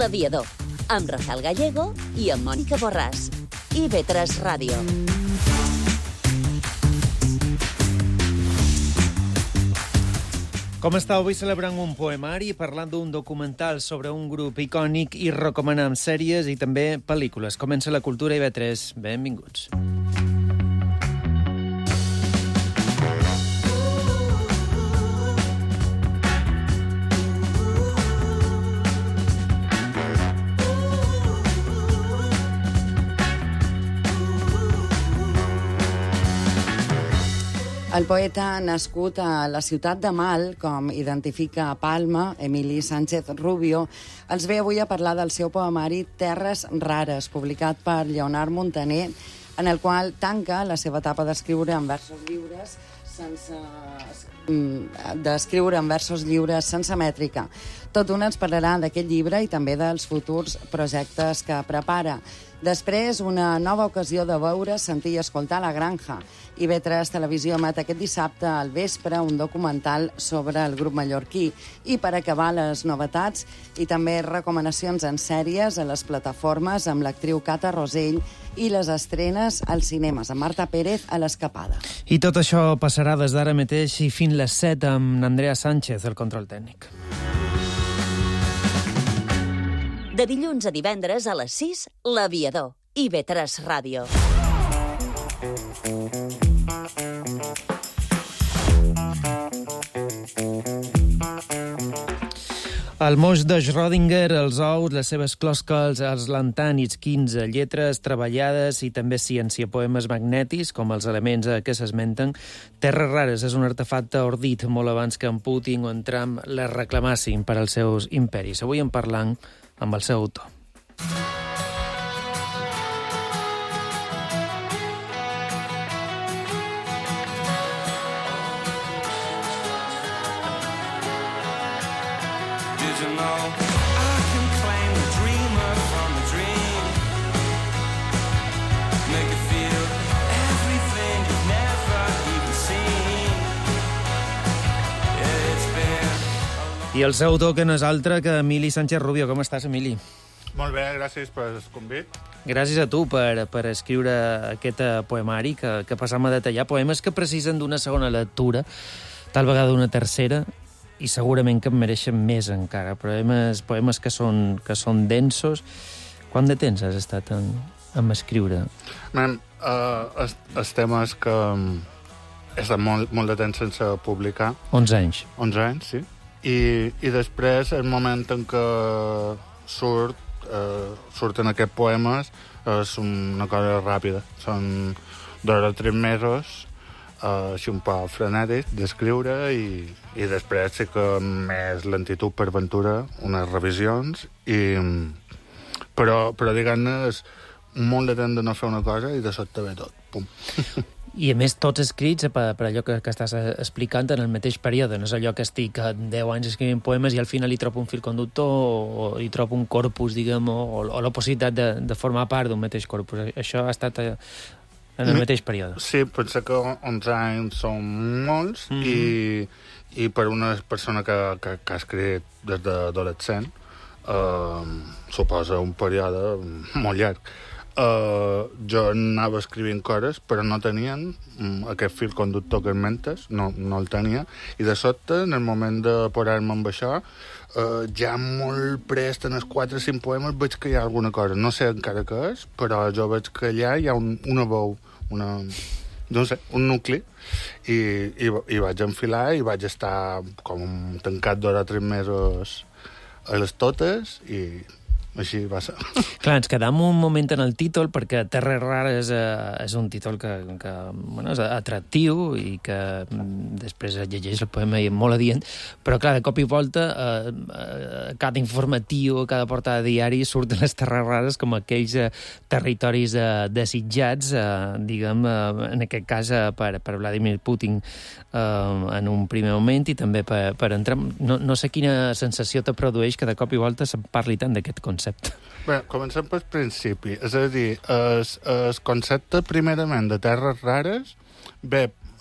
L'Aviador, amb Rafael Gallego i amb Mònica Borràs. IB3 Ràdio. Com està? Avui celebrant un poemari, parlant d'un documental sobre un grup icònic i recomanant sèries i també pel·lícules. Comença la Cultura IB3. Benvinguts. El poeta nascut a la ciutat de Mal, com identifica a Palma, Emili Sánchez Rubio, ens ve avui a parlar del seu poemari Terres rares, publicat per Lleonard Montaner, en el qual tanca la seva etapa d'escriure en versos lliures sense mètrica. Tot un ens parlarà d'aquest llibre i també dels futurs projectes que prepara. Després, una nova ocasió de veure, sentir i escoltar La Granja. IB3 Televisió emet aquest dissabte al vespre un documental sobre el grup mallorquí. I per acabar, les novetats i també recomanacions en sèries a les plataformes amb l'actriu Cata Rosell i les estrenes als cinemes amb Marta Pérez a l'Escapada. I tot això passarà des d'ara mateix i fins les 7 amb Andrea Sánchez, el control tècnic. De dilluns a divendres a les 6, L'Aviador, IB3 Ràdio. El moix de Schrödinger, els ous, les seves closques, els lantànids, 15 lletres treballades i també ciència, poemes magnètics, com els elements que s'esmenten. Terres rares és un artefacte ordit molt abans que en Putin o en Trump les reclamassin per als seus imperis. Avui en parlant amb el seu autor. I el seu autor, que no és altre que Emili Sánchez Rubio. Com estàs, Emili? Molt bé, gràcies pel convit. Gràcies a tu per escriure aquest poemari que passam a detallar. Poemes que precisen d'una segona lectura, tal vegada una tercera, i segurament que en mereixen més encara. Poemes que són densos. Quant de temps has estat en escriure? El tema és que he estat molt de temps sense publicar. 11 anys. 11 anys, sí. I després, el moment en què surten aquests poemes, és una cosa ràpida. Són 2 o 3 mesos, així un poc frenètic, d'escriure, i després sí que més lentitud per aventura, unes revisions, però diguem-ne, és molt de temps de no fer una cosa i de sobte ve tot. Pum. I, a més, tots escrits per allò que estàs explicant en el mateix període. No és allò que estic 10 anys escrivint poemes i al final hi trobo un fil conductor o hi trobo un corpus, diguem, o la possibilitat de formar part d'un mateix corpus. Això ha estat en el mateix període. Sí, penso que 11 anys són molts i per una persona que ha escrit des d'adolescent suposa un període molt llarg. Jo anava escrivint coses, però no tenien aquest fil conductor que mentes, no el tenia, i de sobte, en el moment de posar-me amb això, ja molt prest en els 4 o 5 poemes veig que hi ha alguna cosa. No sé encara què és, però jo veig que allà hi ha una veu, no sé, un nucli, i vaig enfilar i vaig estar com tancat 2 o 3 mesos a les totes, i així va ser. Clar, ens quedam un moment en el títol, perquè Terres rares és un títol que és atractiu i que després llegeix el poema i és molt adient, però clar, de cop i volta cada informatiu, cada portada de diari surten les Terres rares com aquells territoris desitjats, diguem, en aquest cas per Vladimir Putin en un primer moment i també per entrar... No sé quina sensació te produeix que de cop i volta se'n parli tant d'aquest concepte. Bé, comencem pel principi. És a dir, el concepte, primerament, de Terres rares ve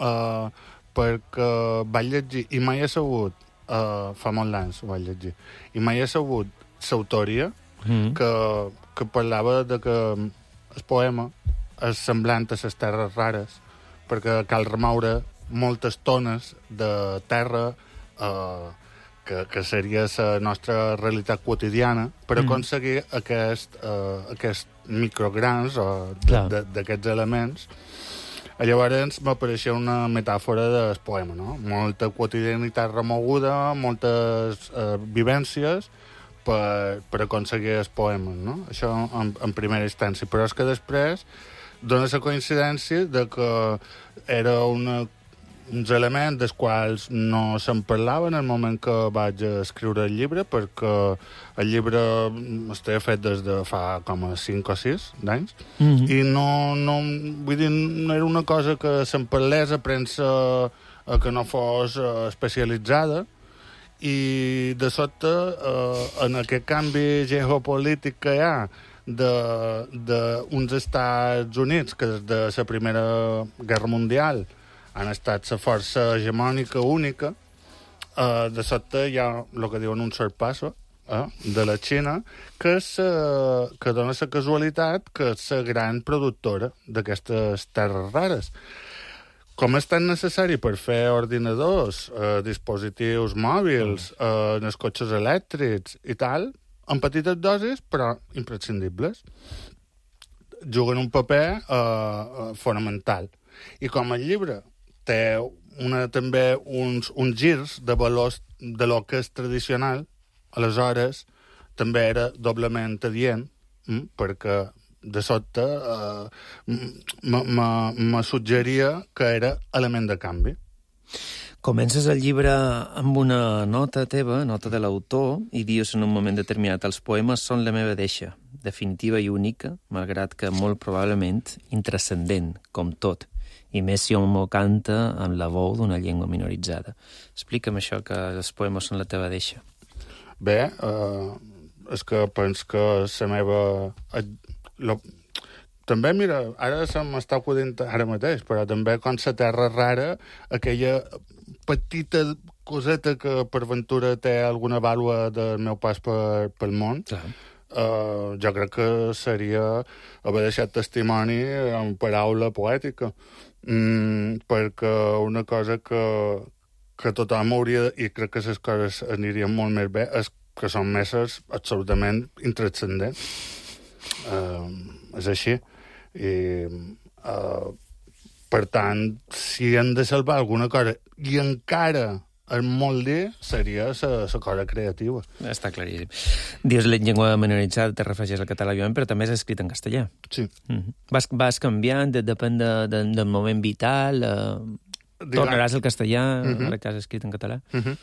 perquè vaig llegir, i mai he sabut, fa molts anys ho vaig llegir, i mai he sabut l'autoria, que parlava de que el poema és semblant a les terres rares, perquè cal remoure moltes tones de terra que seria la nostra realitat quotidiana per aconseguir aquests micrograns d'aquests elements. Llavors m'apareixia una metàfora del poema, no? Molta quotidianitat remoguda, moltes vivències per aconseguir els poemes, no? Això en primera instància. Però és que després dona la coincidència de que era uns elements dels quals no se'n parlava en el moment que vaig escriure el llibre, perquè el llibre estava fet des de fa com a 5 o 6 d'anys, i vull dir, no era una cosa que se'n parlés a premsa que no fos especialitzada, i de sobte, en aquest canvi geopolític que hi ha d'uns Estats Units que des de la Primera Guerra Mundial han estat la força hegemònica única, de sobte hi ha el que diuen un sorpasso de la Xina, que dona la casualitat que és la gran productora d'aquestes terres rares. Com és tan necessari per fer ordinadors, dispositius mòbils, en els cotxes elèctrics i tal, en petites dosis, però imprescindibles, juguen un paper fonamental. I com el llibre té també uns girs de valors de lo que és tradicional, aleshores també era doblement adient, perquè de sobte me suggeria que era element de canvi. Comences el llibre amb una nota teva, nota de l'autor, i dius en un moment determinat: els poemes són la meva deixa, definitiva i única, malgrat que molt probablement intrascendent, com tot, i més si hom ho canta amb la veu d'una llengua minoritzada. Explica'm això, que els poemes són la teva deixa. Bé, és que penso que la meva... També, mira, ara se m'està acudint ara mateix, però també com la terra rara, aquella petita coseta que per ventura té alguna vàlua del meu pas pel món, jo crec que seria haver deixat testimoni en paraula poètica, perquè una cosa que tothom hauria, i crec que les coses anirien molt més bé, és que són meses absolutament intranscendents. És així. I, per tant, si hem de salvar alguna cosa, i encara és molt dir, seria la cosa creativa. Està claríssim. Dius la llengua minoritzada, te refereixes al català, però també és escrit en castellà. Sí. Vas canviant, depèn del moment vital, tornaràs al castellà, ara que has escrit en català?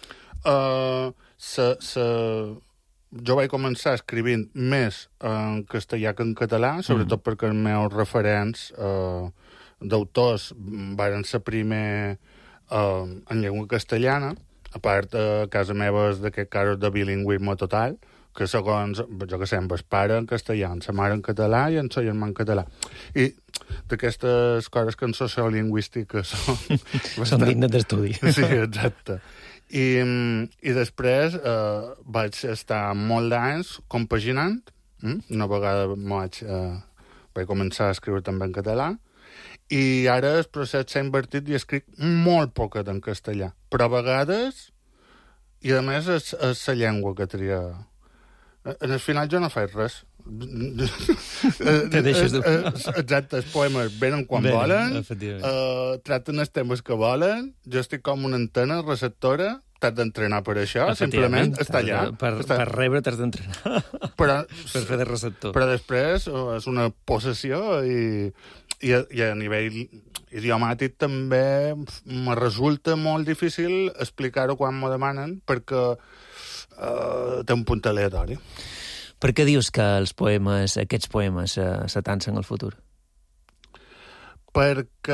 Jo vaig començar escrivint més en castellà que en català, sobretot perquè els meus referents d'autors van ser primer en llengua castellana, a part a casa meva és d'aquest casos de bilingüisme total, que segons, jo que sé, amb el pare en castellà, en sa mare en català i en sa germà en català. I d'aquestes coses que en sociolingüística són dignes d'estudi. Sí, exacte. I després vaig estar molt d'anys compaginant. Una vegada vaig començar a escriure també en català, i ara el procés s'ha invertit i escric molt poquet en castellà. Però a vegades, i a més és la llengua que tria. En el final jo no faig res. Te deixes de... Exacte, els poemes venen quan volen, tracten els temes que volen, jo estic com una antena receptora, t'has d'entrenar per això, simplement està allà. Per rebre t'has d'entrenar, per fer de receptor. Però després és una possessió i a nivell idiomàtic també me resulta molt difícil explicar-ho quan m'ho demanen, perquè té un punt aleatori. Per què dius que aquests poemes s'atancen al futur? Perquè,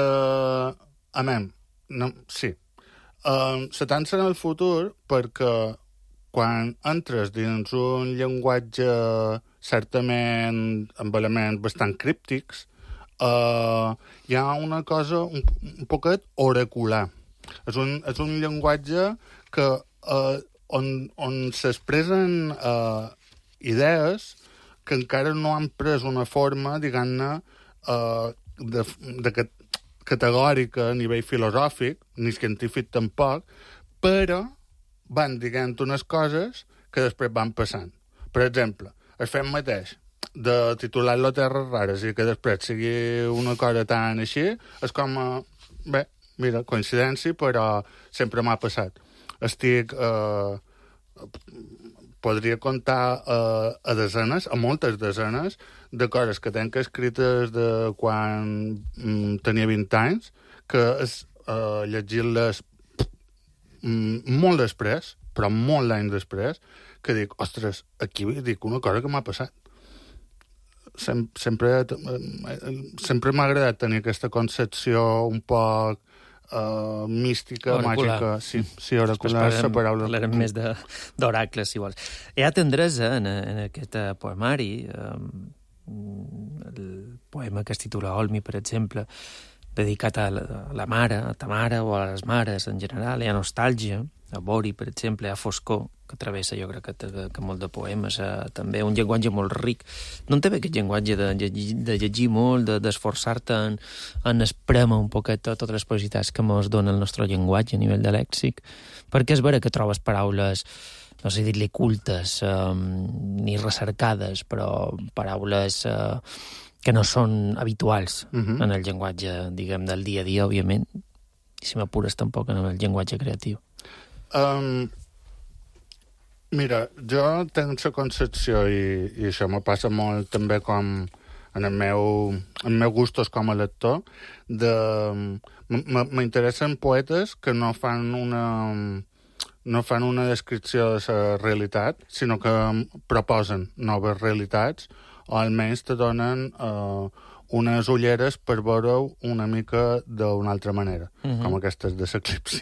sí, s'atancen al futur perquè quan entres dins un llenguatge certament amb elements bastant críptics, hi ha una cosa un poquet oracular. És un llenguatge que on s'expressen idees que encara no han pres una forma, diguem-ne, categòrica a nivell filosòfic, ni científic tampoc, però van dient unes coses que després van passant. Per exemple, el fet mateix de titular-lo Terres Rares i que després sigui una cosa tan així, és com, bé, mira, coincidència, però sempre m'ha passat. Podria comptar a desenes, a moltes desenes, de coses que tenc escrites de quan tenia 20 anys, que és llegir-les molt després, però molt anys després, que dic, ostres, aquí dic una cosa que m'ha passat. Sempre m'ha agradat tenir aquesta concepció un poc mística, oracular. màgica. Sí, oracular, la paraula. Parlarem més d'oracles, si vols. Hi ha tendresa en aquest poemari, el poema que es titula Olmi, per exemple, dedicat a la mare, a ta mare o a les mares en general. Hi ha nostàlgia, a Bori, per exemple, a Foscor, que travessa, jo crec que molt de poemes, també un llenguatge molt ric. No en té bé aquest llenguatge de llegir molt, d'esforçar-te en esprémer un poquet totes les possibilitats que ens dona el nostre llenguatge a nivell de lèxic, perquè és vera que trobes paraules, no sé dir-li cultes, ni recercades, però paraules que no són habituals en el llenguatge, diguem, del dia a dia, òbviament, i si m'apures tampoc en el llenguatge creatiu. Mira, jo tenc la concepció, i això me passa molt també com en els meus gustos com a lector, m'interessen poetes que no fan una descripció de la realitat, sinó que proposen noves realitats, o almenys te donen unes ulleres per veure-ho una mica d'una altra manera, com aquestes de l'eclipsi.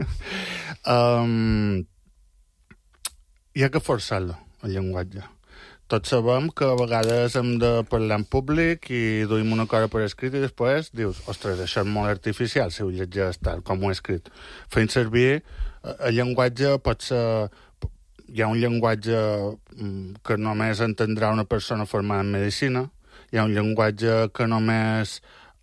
Hi ha que forçar-lo, el llenguatge. Tots sabem que a vegades hem de parlar en públic i duim una cosa per escrit i després dius, ostres, això és molt artificial si ho llegeix tal com ho he escrit. Fent servir el llenguatge pot ser... Hi ha un llenguatge que només entendrà una persona formada en medicina, hi ha un llenguatge que només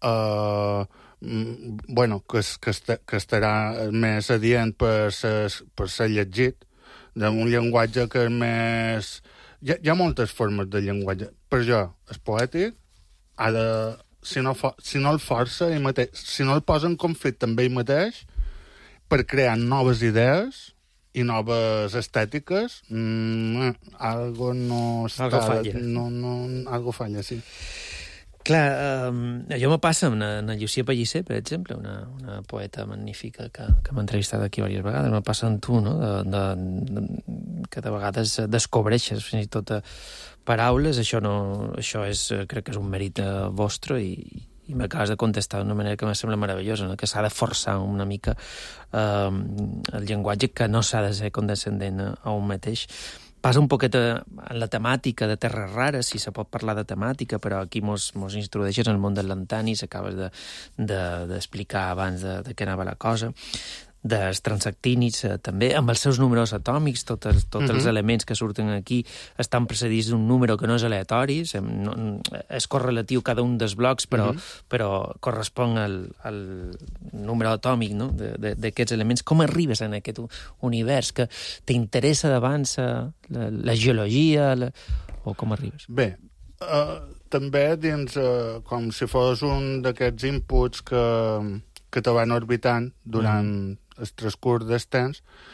que estarà més adient per ser llegit, un llenguatge que és més... Hi ha moltes formes de llenguatge. Per jo, el poètic ha de... Si no el força ell mateix, si no el posa en conflicte amb ell mateix, per crear noves idees i noves estètiques, algo no està... Algo falla. Algo falla, sí. Clar, allò me passa amb la Llucia Pellicer, per exemple, una poeta magnífica que m'ha entrevistat aquí diverses vegades. Me passa amb tu, no?, que de vegades descobreixes fins i tot paraules. Això és, crec que és un mèrit vostre i m'acabes de contestar d'una manera que em sembla meravellosa, no?, que s'ha de forçar una mica el llenguatge, que no s'ha de ser condescendent a un mateix. Passa un poquet en la temàtica de Terres Rares, si se pot parlar de temàtica, però aquí mos introdueixes en el món de l'Antanis, acabes d'explicar abans de què anava la cosa, dels transactínids també, amb els seus números atòmics, tots els elements que surten aquí estan precedits d'un número que no és aleatori, és correlatiu cada un dels blocs, però correspon al número atòmic, no?, d'aquests elements. Com arribes en aquest univers que t'interessa d'abans la geologia, o com arribes? Bé, també dins, com si fos un d'aquests inputs que te van orbitant durant el transcurs del temps,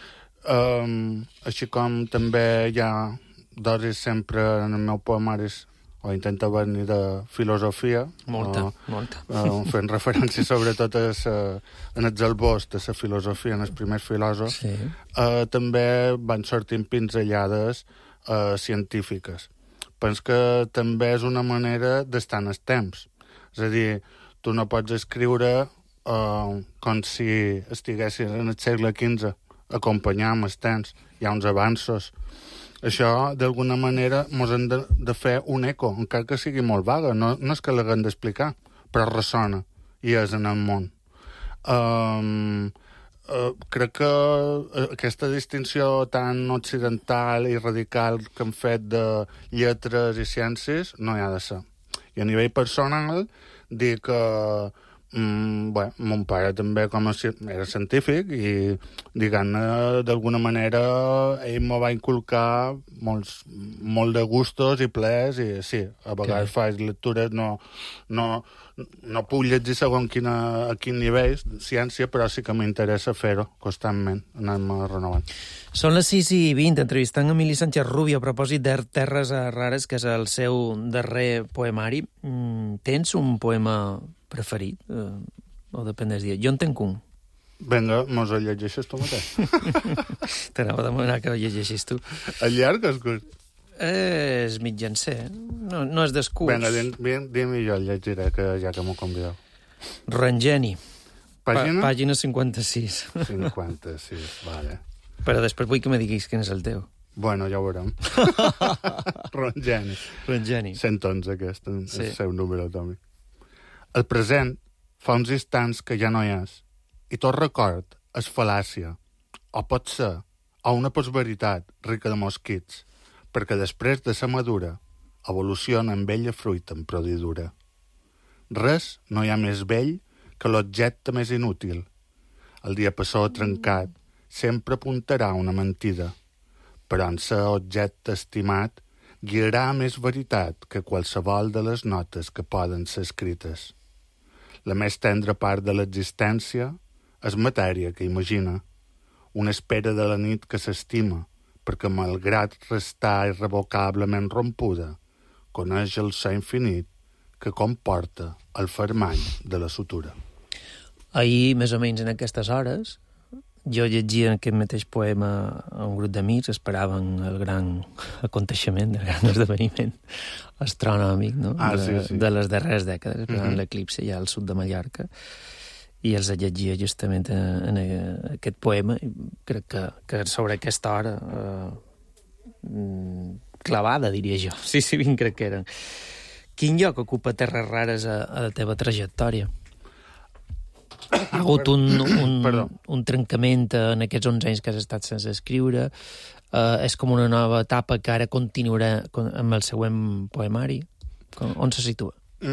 així com també hi ha dosis sempre en el meu poemaris, o intenta venir de filosofia. Molta. Fent referència sobretot en els albors de la filosofia, en els primers filòsofs. Sí. També van sortint pinzellades científiques. Penso que també és una manera d'estar en el temps. És a dir, tu no pots escriure com si estiguessis en el segle XV, acompanyar amb els temps. Hi ha uns avanços. Això, d'alguna manera, ens hem de fer un eco, encara que sigui molt vaga. No és que l'haguem d'explicar, però ressona i és en el món. crec que aquesta distinció tan occidental i radical que han fet de lletres i ciències no hi ha de ser. I a nivell personal, dic que mon pare també era científic i, diguem-ne, d'alguna manera ell m'ho va inculcar molt de gustos i plers i sí, a vegades faig lectures, no puc llegir segons a quin nivell de ciència, però sí que m'interessa fer-ho constantment, anar-me renovant. Són les 6:20, entrevistant Emili Sánchez Rubio a propòsit de Terres rares, que és el seu darrer poemari. Tens un poema preferit? O depèn del dia. Jo en tenc un. Vinga, mos el llegeixes tu mateix. T'anava a demanar que el llegeixis tu. El llarg o és curt? És mitjancer. No és descurs. Vinga, dim-hi jo el llegiré, ja que m'ho convideu. Rangeni. Pàgina? Pàgina 56. 56, vale. Però després vull que me diguis quin és el teu. Bueno, ja ho veurem. Rangeni. 111, aquest, és el seu número atòmic. El present fa uns instants que ja no hi és, i tot record és fal·làcia, o pot ser, o una postveritat rica de mosquits, perquè després de sa madura evoluciona en bella fruita en prodidura. Res no hi ha més vell que l'objecte més inútil. El diapasó trencat sempre apuntarà una mentida, però en ser objecte estimat guiarà més veritat que qualsevol de les notes que poden ser escrites. La més tendra part de l'existència és matèria que imagina, una espera de la nit que s'estima, perquè malgrat restar irrevocablement rompuda, coneix el ser infinit que comporta el fermany de la sutura. Ahir, més o menys en aquestes hores, jo llegia aquest mateix poema a un grup d'amics, esperaven el gran aconteixement, el gran esdeveniment astronòmic, no? De les darreres dècades, esperaven l'eclipse ja al sud de Mallorca, i els llegia justament en aquest poema, i crec que sobre aquesta hora clavada, diria jo. Sí, 20 crec que eren. Quin lloc ocupa Terres rares a la teva trajectòria? Ha hagut un trencament en aquests 11 anys que has estat sense escriure. És com una nova etapa que ara continuarà amb el següent poemari. On se situa?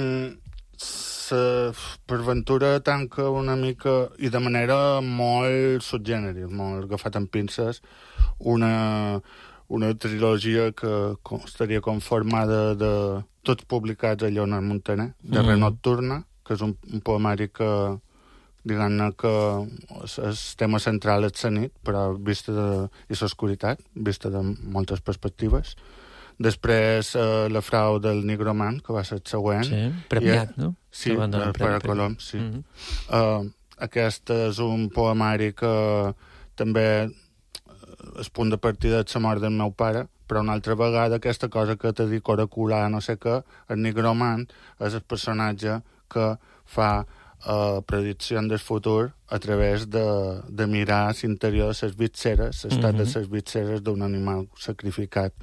Per ventura tanca una mica, i de manera molt subgènere, molt agafat amb pinces, una trilogia que estaria conformada de tots publicats a Lleonard Montaner, de Nocturna, que és un poemari que, diguem-ne que el tema central és la nit, però vista i l'oscuritat, vista de moltes perspectives. Després, La frau del nigromant, que va ser el següent. Sí, premiat, no? Sí, per a Colom, sí. Aquest és un poemari que també és punt de partida de la mort del meu pare, però una altra vegada aquesta cosa que t'he dit oracular, no sé què, el nigromant és el personatge que fa prediccions del futur a través de mirar l'interior de les vitseres, l'estat de les vitseres d'un animal sacrificat.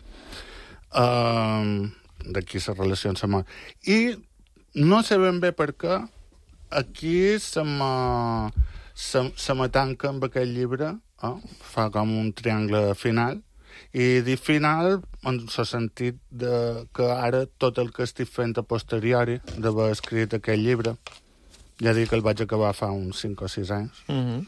D'aquí la relació amb la mort. I no sé ben bé per què aquí se me tanca amb aquest llibre, fa com un triangle final, i dic final en el sentit que ara tot el que estic fent a posteriori d'haver escrit aquest llibre, ja dic que el vaig acabar fa uns 5 o 6 anys,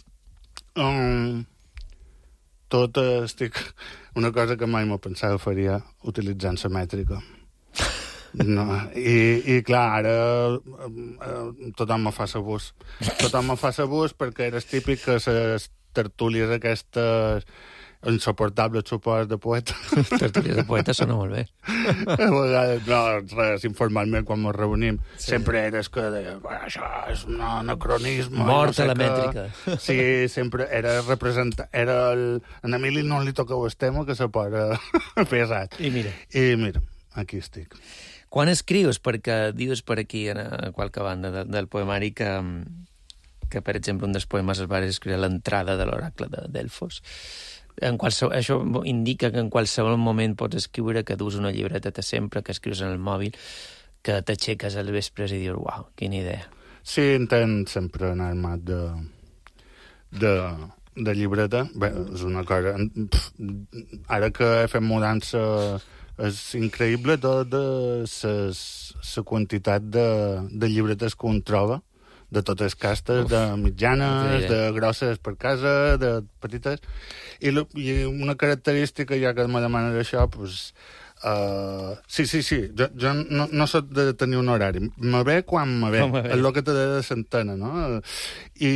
tot estic... Una cosa que mai m'ho pensava faria utilitzant la mètrica. No, i clar, ara tothom me fa sabús. Tothom me fa sabús perquè era típic que les tertúlies aquestes insuportables suport de poeta. Tertúlies de poeta sona molt bé. A vegades, no, res, informalment, quan ens reunim, sempre eres que deia, això és un anacronisme. Mort a la mètrica. Sí, sempre era representar... En Emili no li toqueu el tema, que se posa pesat. I mira, aquí estic. Quan escrius? Perquè dius per aquí, a qualque banda del poemari, que per exemple, un dels poemes es va escriure a l'entrada de l'oracle de Delfos. Això indica que en qualsevol moment pots escriure, que dus una llibreta sempre, que escrius en el mòbil, que t'aixeques al vespre i dius, uau, quina idea. Sí, intent sempre anar armat de llibreta. Bé, és una cosa... Ara que he fet mudança és increïble tota la quantitat de llibretes que un troba, de totes castes, de mitjanes, de grosses per casa, de petites. I una característica, ja que me demanes això, doncs... Sí. Jo no soc de tenir un horari. Me ve quan me ve. És el que te deia de Santana, no? I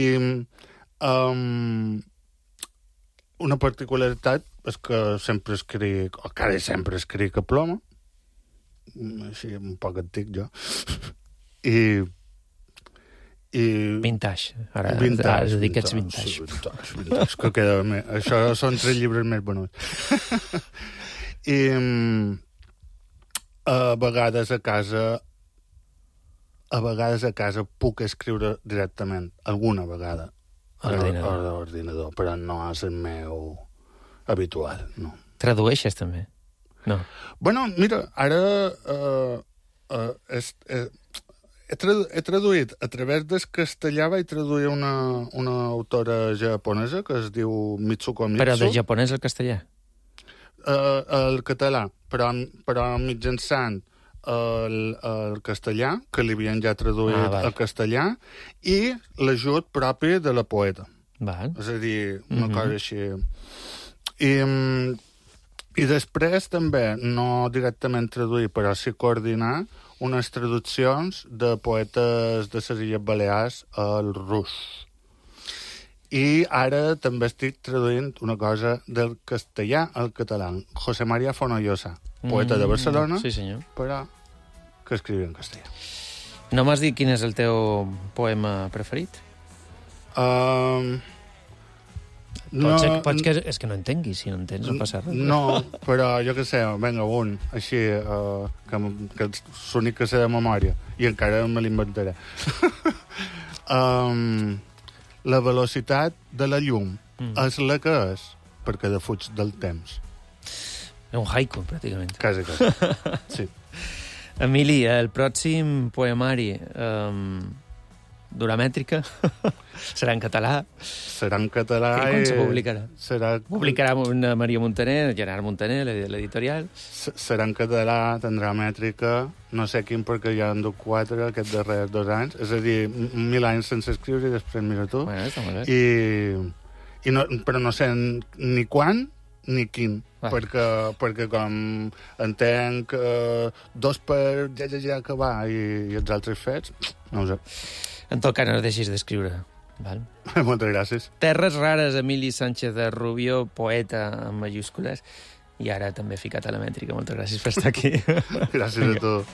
una particularitat és que sempre escric, o quasi sempre escric a ploma, així un poc antic jo, i vintage. Ara has de dir que ets vintage. Sí, vintage, que queda més. Això són 3 llibres més venuts. I a vegades a casa puc escriure directament, alguna vegada, a l'ordinador, però no és el meu habitual, no. Tradueixes, també? No. Bueno, mira, ara he traduït a través del castellà, vaig traduir una autora japonesa que es diu Mitsuko Mitsu. Però de japonès al castellà? El català, però mitjançant el castellà, que li havien ja traduït al castellà, i l'ajut propi de la poeta. Val. És a dir, una cosa així. I després també, no directament traduir, però sí coordinar unes traduccions de poetes de les Illes Balears al rus. I ara també estic traduint una cosa del castellà al català. José María Fonollosa, poeta de Barcelona, sí, senyor, però que escrivia en castellà. No m'has dit quin és el teu poema preferit? Pots que és que no entenguis, si no entens no passa res. No, però jo què sé, vinga, un, així, que és l'únic que sé de memòria, i encara me l'inventaré. La velocitat de la llum és la que és, perquè defuig del temps. És un haiku, pràcticament. Quasi. Sí. Emili, el pròxim poemari duramètrica serà en català. Serà en català. I quan se publicarà? Publicarà una Maria Montaner, Gerard Montaner, l'editorial. Serà en català, tindrà mètrica, no sé quin, perquè ja han dut 4 aquests darrers 2 anys. És a dir, 1.000 anys sense escriure i després mira tu. Bueno, està molt bé. Però no sé ni quan ni quin. Perquè com entenc 2 per ja acabar i els altres fets, no ho sé. En tot cas, no deixis d'escriure. Val? Moltes gràcies. Terres rares, Emili Sánchez de Rubio, poeta en majúscules, i ara també ficat a la mètrica. Moltes gràcies per estar aquí. Gràcies a tu.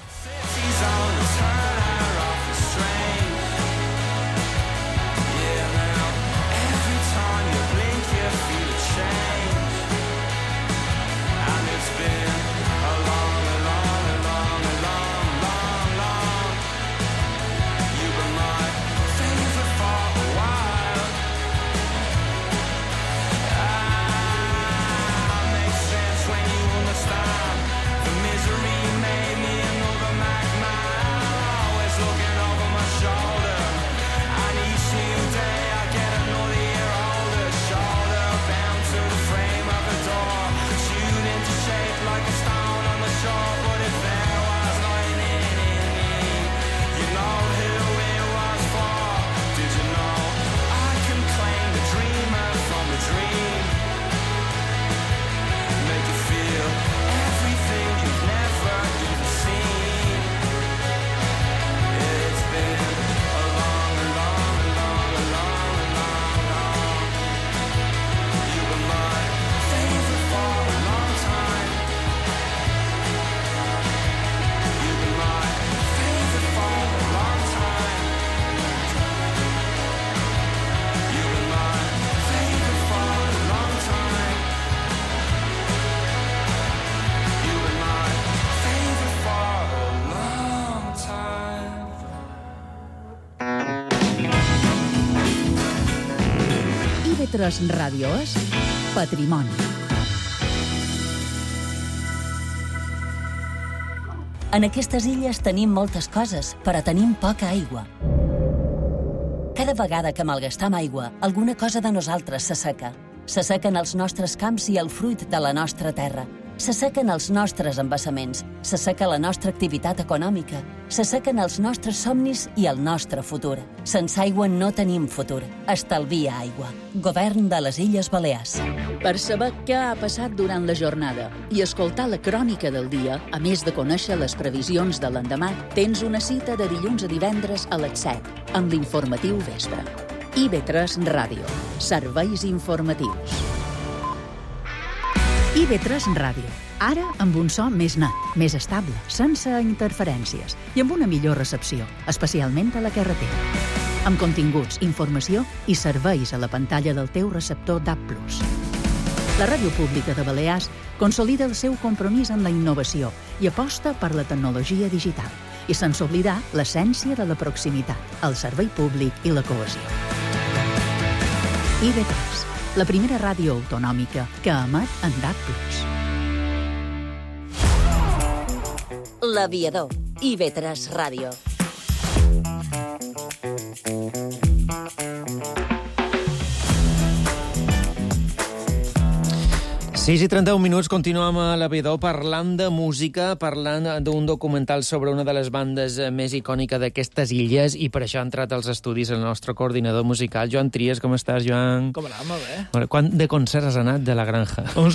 IB3 Ràdio és Patrimoni. En aquestes illes tenim moltes coses, però tenim poca aigua. Cada vegada que malgastam aigua, alguna cosa de nosaltres s'asseca. S'assequen els nostres camps i el fruit de la nostra terra. S'assequen els nostres embassaments, s'asseca la nostra activitat econòmica, s'assequen els nostres somnis i el nostre futur. Sense aigua no tenim futur. Estalvia aigua. Govern de les Illes Balears. Per saber què ha passat durant la jornada i escoltar la crònica del dia, a més de conèixer les previsions de l'endemà, tens una cita de dilluns a divendres a les 7, amb l'informatiu vespre. IB3 Ràdio. Serveis informatius. IB3 Ràdio. Ara amb un so més net, més estable, sense interferències i amb una millor recepció, especialment a la carretera. Amb continguts, informació i serveis a la pantalla del teu receptor DAB+. La Ràdio Pública de Balears consolida el seu compromís amb la innovació i aposta per la tecnologia digital, i sense oblidar l'essència de la proximitat, el servei públic i la cohesió. IB3, la primera ràdio autonòmica que emet en DAB+. L'Aviador. IB3 Ràdio. Sis i 31 minuts, continuem a l'Aviador parlant de música, parlant d'un documental sobre una de les bandes més icòniques d'aquestes illes, i per això ha entrat als estudis el nostre coordinador musical, Joan Trias. Com estàs, Joan? Com anem, molt bé. Bueno, quant de concerts has anat de la Granja? Uns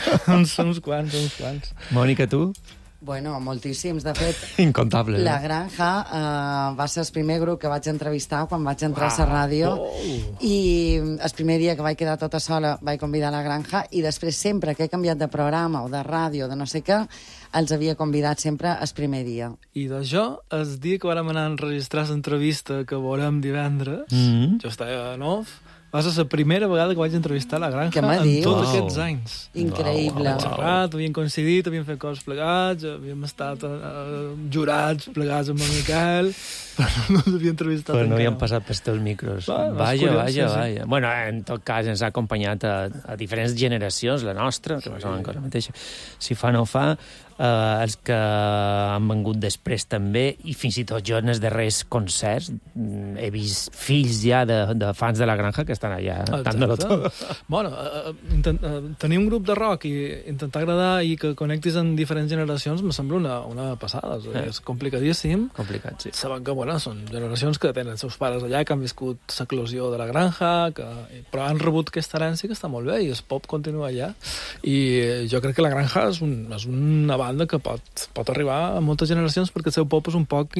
quants. Mònica, tu? Bueno, moltíssims. De fet, incomptables. La Granja va ser el primer grup que vaig entrevistar quan vaig entrar a la ràdio, i el primer dia que vaig quedar tota sola vaig convidar a La Granja, i després sempre que he canviat de programa o de ràdio, de no sé què, els havia convidat sempre el primer dia. I d'això, el dia que vam anar a enregistrar l'entrevista que veurem divendres, jo estava a Nov, va ser la primera vegada que vaig entrevistar La Granja en tots aquests anys. Increïble. Hem xerrat, havíem coincidit, havíem fet coses plegats, havíem estat jurats plegats amb el Miquel, però no ens havíem entrevistat però no havíem passat pels teus micros. Vaja. Bueno, en tot cas, ens ha acompanyat a diferents generacions, la nostra, que som encara mateixa. Si fa no fa, els que han vengut després també, i fins i tot jo en els darrers concerts he vist fills ja de fans de La Granja que estan allà dándolo tot. Bueno, tenir un grup de rock i intentar agradar i que connectis en diferents generacions me sembla una passada. És complicadíssim. Complicat, sí. Saben que, bueno, són generacions que tenen seus pares allà, que han viscut l'eclosió de La Granja, però han rebut aquesta herència que està molt bé, i el pop continua allà. I jo crec que La Granja és una banda que pot arribar a moltes generacions, perquè el seu pop és un poc...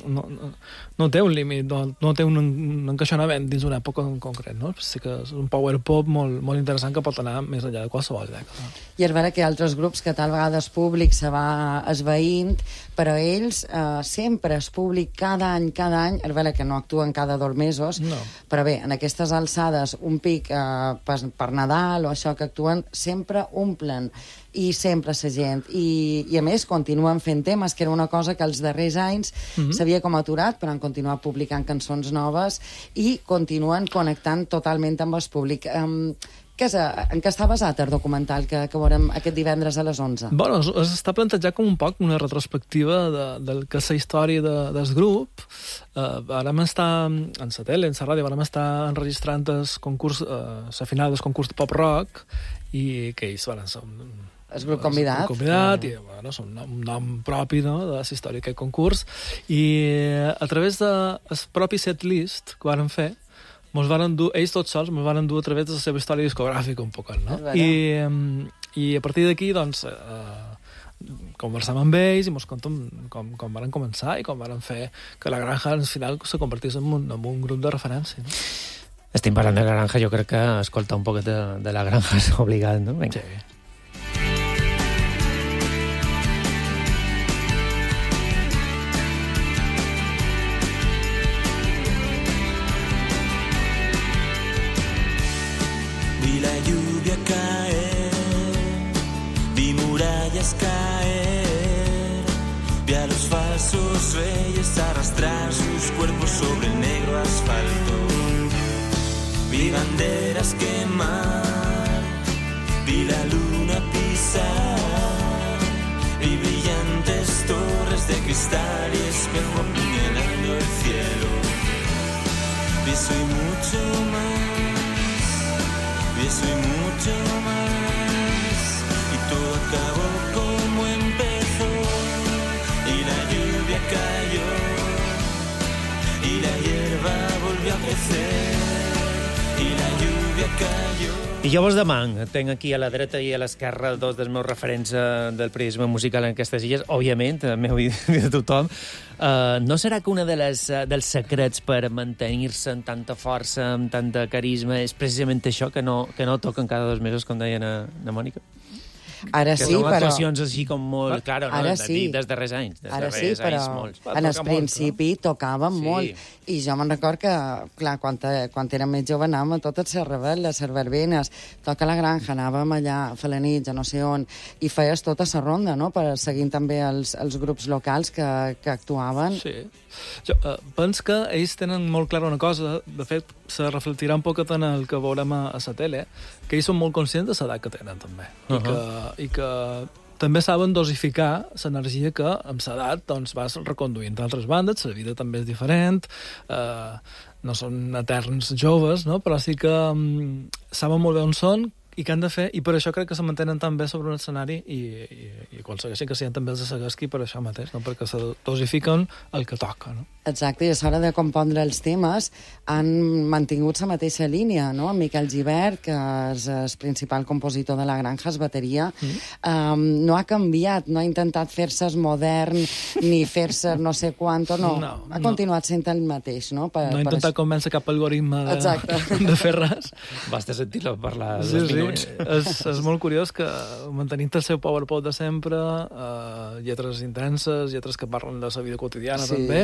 no té un límit, no té un encaixonament dins una època en concret, no? Sí que és un power pop molt interessant que pot anar més enllà de qualsevol dècada. I és vera que hi ha altres grups que tal vegada el públic se va esveint, però ells sempre, el públic cada any, és vera que no actuen cada 2 mesos, però bé, en aquestes alçades, un pic per Nadal o això que actuen, sempre omplen, i sempre la gent, i a més continuen fent temes, que era una cosa que els darrers anys s'havia com aturat, però han continuat publicant cançons noves i continuen connectant totalment amb el públic. En què està basat el documental que veurem aquest divendres a les 11? Bueno, està plantejat com un poc una retrospectiva del que és la història del grup. Vam estar en la tele, en la ràdio, vam estar enregistrant la final del concurs de pop-rock, i que ells van ser el grup convidat. I bueno, són un nom propi, no?, de la història d'aquest concurs, i a través del propi setlist que varen fer, ells tots sols ens van dur a través de la seva història discogràfica un poc, no? I a partir d'aquí, doncs, conversam amb ells i ens conten com van començar i com van fer que La Granja al final se convertís en un grup de referència, no? Estem parlant de La Granja, jo crec que escoltar un poquet de La Granja és obligat, no? Sí. Vi la lluvia caer, vi murallas caer, vi a los falsos reyes arrastrar sus cuerpos sobre el negro asfalto, vi banderas quemar, vi la luna pisar, vi brillantes torres de cristal y espejo apuñalando el cielo. Vi eso y mucho más, y eso y mucho más, y todo acabó como empezó, y la lluvia cayó, y la hierba volvió a crecer, y la lluvia cayó. I jo vos demano, tenc aquí a la dreta i a l'esquerra dos dels meus referents del periodisme musical en aquestes illes, òbviament, també ho he dit a tothom. No serà que una dels secrets per mantenir-se amb tanta força, amb tanta carisma, és precisament això, que no toquen cada 2 mesos, com deia na Mònica? Ara que sí, són però... actuacions així com molt... Claro, no? Ara sí. Dels darrers anys. Ara sí, però molts. en el principi tocaven molt. I jo me'n record que, clar, quan era més jove anàvem a totes les rebel·les, les verbenes, toca la granja, anàvem allà a fer la nit, ja no sé on, i feies tota la ronda, no?, per seguint també els grups locals que actuaven. Sí. Jo penso que ells tenen molt clara una cosa, de fet, se reflectirà un poquet en el que veurem a la tele, que ells són molt conscients de l'edat que tenen, també. I que també saben dosificar l'energia que amb l'edat doncs, vas reconduint d'altres bandes, la vida també és diferent, no són eterns joves, no? Però sí que saben molt bé on són i què han de fer, i per això crec que se mantenen tan bé sobre un escenari i quan segueixen que siguin també els de Seguesqui per això mateix, no? Perquè se dosifiquen el que toca, no? Exacte, i a l'hora de compondre els temes han mantingut la mateixa línia, no? En Miquel Gibert, que és el principal compositor de La Granja, és bateria, no ha canviat, no ha intentat fer-se modern ni fer-se no sé quanto, ha continuat sent el mateix, no? No ha intentat convèncer cap algoritme de fer res. Basta sentir-lo parlar és molt curiós que mantenint el seu PowerPoint de sempre, lletres intenses, lletres que parlen de la vida quotidiana també,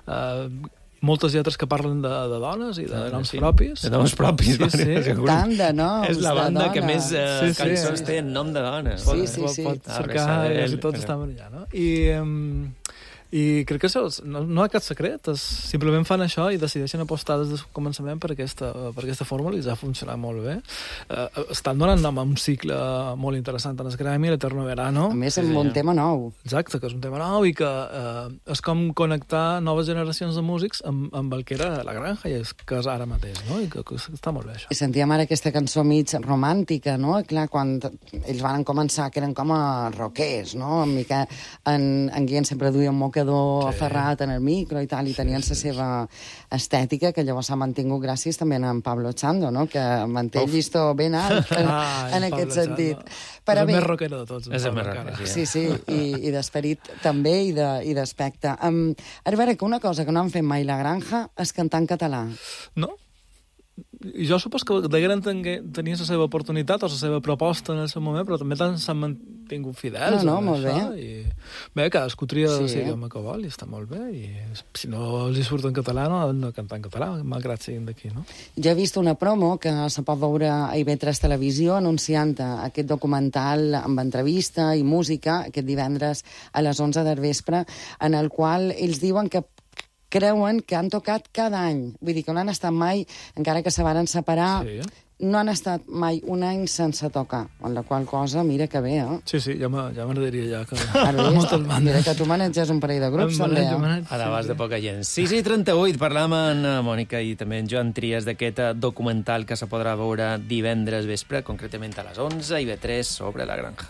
moltes lletres que parlen de dones i de noms propis. De noms propis, tant de noms. És la banda que més cançons té en nom de dones. Pot cercar i tots estan allà, no? I crec que això no hi ha cap secret, simplement fan això i decideixen apostar des del començament per aquesta fórmula i ja ha funcionat molt bé. Estan donant nom a un cicle molt interessant en el Gremi, l'Eterno Verano. A més, amb un tema nou. Exacte, que és un tema nou i que és com connectar noves generacions de músics amb el que era La Granja i que és ara mateix, no? I que està molt bé, això. I sentíem ara aquesta cançó mig romàntica, no? Clar, quan ells van començar, que eren com a rockers, no? En Guillem sempre duia un mocador aferrat en el micro i tal, i tenien la seva estètica, que llavors s'ha mantingut gràcies també a en Pablo Chando, no? Que manté el llistó ben alt en aquest sentit. És el més rockero de tots. És el més rockero, sí, i d'esperit també i d'aspecte. A veure, que una cosa que no han fet mai La Granja és cantar en català. No? I jo supos que degueren tenir la seva oportunitat o la seva proposta en el seu moment, però també s'han mantingut fidels. No, molt bé. I bé, cadascú tria l'idioma que vol i està molt bé. I si no els surt en català, no han de cantar en català, malgrat siguin d'aquí, no? Jo he vist una promo que se pot veure a IB3 Televisió anunciant aquest documental amb entrevista i música aquest divendres a les 11 del vespre, en el qual ells diuen que creuen que han tocat cada any. Vull dir que no han estat mai, encara que se varen separar, no han estat mai un any sense tocar. En la qual cosa, mira que bé, eh? Sí, ja m'agradaria ja que... Mira que tu maneges un parell de grups, també. A l'abast de poca gent. 6:38, parlàvem amb Mònica i també en Joan Trias d'aquest documental que se podrà veure divendres vespre, concretament a les 11, i IB3 sobre La Granja.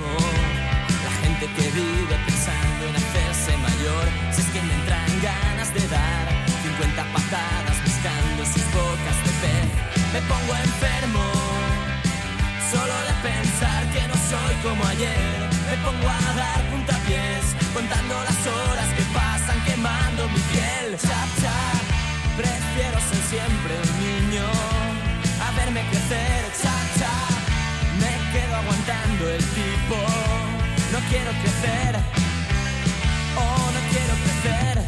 La gente que vive pensando en hacerse mayor, si es que me entran ganas de dar 50 patadas buscando sus bocas de pez. Me pongo enfermo solo de pensar que no soy como ayer. Me pongo a dar puntapiés contando las horas que pasan quemando mi piel. Chap, chap, prefiero ser siempre un niño a verme crecer. Chap, chap, me quedo aguantando el tipo. No quiero crecer, no quiero crecer.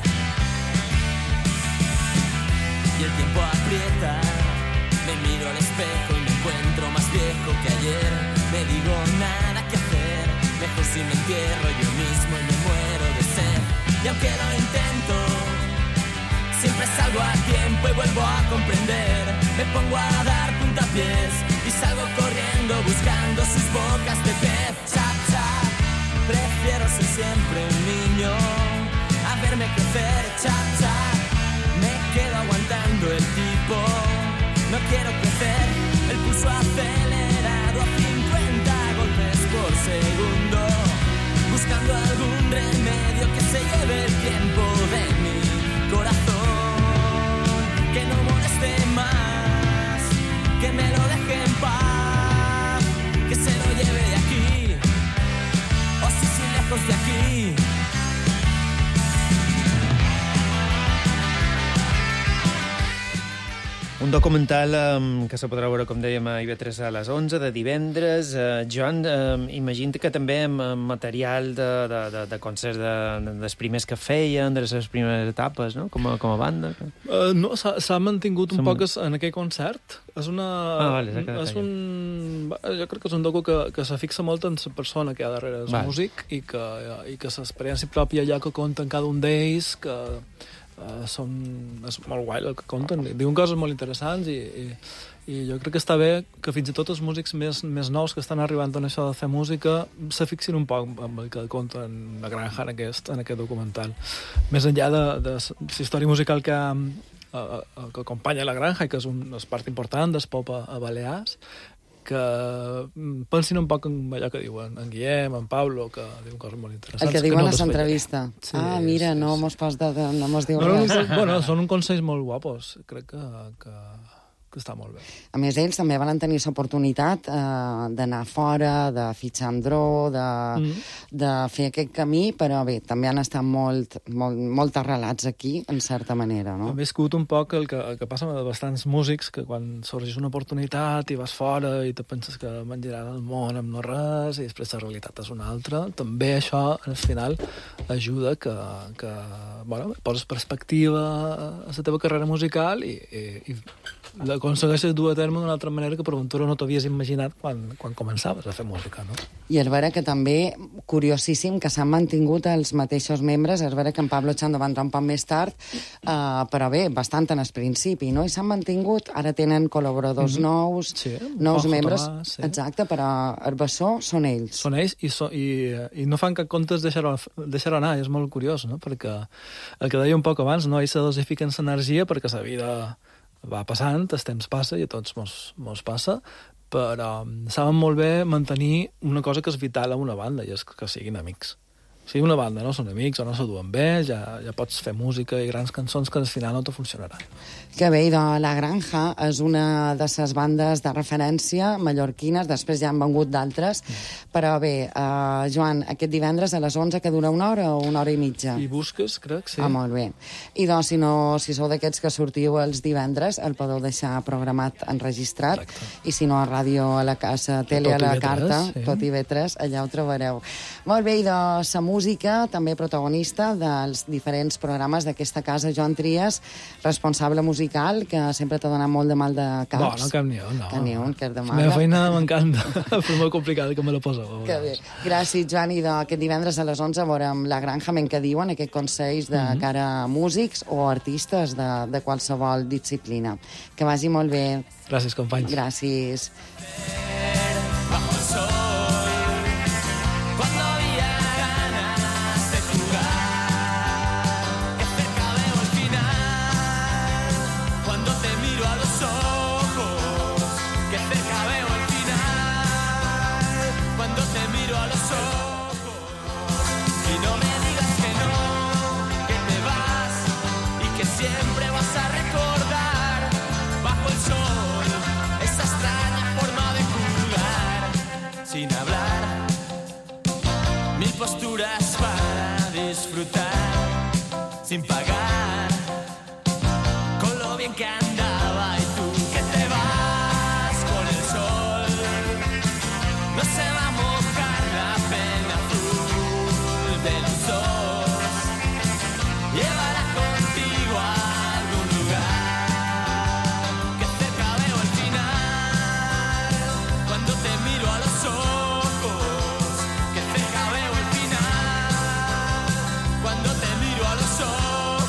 Y el tiempo aprieta, me miro al espejo y me encuentro más viejo que ayer. Me digo nada que hacer, mejor si me entierro yo mismo y me muero de sed. Y aunque lo intento, siempre salgo a tiempo y vuelvo a comprender. Me pongo a dar puntapiés y salgo corriendo buscando sus bocas de pez. Chap, chap, prefiero ser siempre un niño a verme crecer. Chap, chap, me quedo aguantando el tipo. tiempo. No quiero crecer, el pulso acelerado a 50 golpes por segundo, buscando algún remedio que se lleve el tiempo de mi corazón, que no moleste más, que me lo deje en paz, que se lo lleve de aquí, o si lejos de aquí. Un documental que se podrà veure, com dèiem, a IB3 a les 11 de divendres. Joan, imagino que també amb material de concerts dels primers que feien, de les primeres etapes, no? Com a banda. No, s'ha mantingut un poc en aquell concert. És una... vale, jo crec que és un docu que se fixa molt en la persona que hi ha darrere el músic i que l'experiència pròpia allà que conten cada un d'ells, que... és molt guai el que conten, diuen coses molt interessants i jo crec que està bé que fins i tot els músics més nous que estan arribant en això de fer música se fixin un poc amb el que conten la Granja en aquest documental, més enllà de la història musical que acompanya la Granja i que és part important del pop a Balears, que pensin un poc en allò que diuen en Guillem, en Pablo, que diuen coses molt interessants. El que diuen a l'entrevista. Sí, mira, no mos diu res. Bueno, són un consells molt guapos. Crec que està molt bé. A més, ells també van tenir l'oportunitat d'anar fora, de fitxar amb dro, de fer aquest camí, però bé, també han estat molt arrelats aquí, en certa manera, no? Hem viscut un poc el que passa amb bastants músics, que quan sorgeix una oportunitat i vas fora i te penses que menjaràs el món amb no res i després la realitat és una altra. També això, al final, ajuda que poses perspectiva a la teva carrera musical i l'aconsegueixes dur a terme d'una altra manera que per ventura no t'havies imaginat quan començaves a fer música, no? I és vera que també, curiosíssim, que s'han mantingut els mateixos membres, és vera que en Pablo Chando va entrar un poc més tard, però bé, bastant en el principi, no? I s'han mantingut, ara tenen col·laboradors nous, nous membres, exacte, però el bessó són ells. Són ells i no fan cap compte deixar anar, és molt curiós, no? Perquè el que deia un poc abans, no? Ells se dosifiquen l'energia perquè la vida va passant, el temps passa i a tots mos passa, però saben molt bé mantenir una cosa que és vital a una banda, i és que siguin amics. Si una banda no són amics o no se duen bé, ja pots fer música i grans cançons que al final no te funcionaran. Que bé, La Granja és una de les bandes de referència mallorquines, després ja han vengut d'altres, però bé, Joan, aquest divendres a les 11, que dura 1 hora o 1 hora i mitja? I busques, crec, sí. Molt bé. I doncs, si sou d'aquests que sortiu els divendres, el podeu deixar programat enregistrat. Exacte. I si no, a ràdio, a la casa, tele, a la carta, tot IB3, allà ho trobareu. Molt bé, i doncs, la música, també protagonista dels diferents programes d'aquesta casa, Joan Trias, responsable musical, que sempre t'ha donat molt de mal de caps. No, cap ni un, no. Cap ni un, que és de mal. La meva feina m'encanta, però molt complicada que me la poseu. Que bé. Gràcies, Joan, i aquest divendres a les 11 veurem La Granja, que diuen aquest consells de cara a músics o artistes de qualsevol disciplina. Que vagi molt bé. Gràcies, companys. Gràcies. Bajo el sol, cuando había ganas de jugar, que cerca veo el final, cuando te miro a los ojos, que cerca veo el final, cuando te miro a los ojos, y no me digas que no, que te vas, y que siempre vas a recordar, bajo el sol, esa extraña forma de jugar, sin hablar, mil posturas para disfrutar, sin pagar, con lo bien que andaba y tú que te vas con el sol, no se va a mojar la pena azul de los dos, llevará contigo a algún lugar, que cerca veo el final, cuando te miro a los ojos, que cerca veo el final, cuando te miro a los ojos.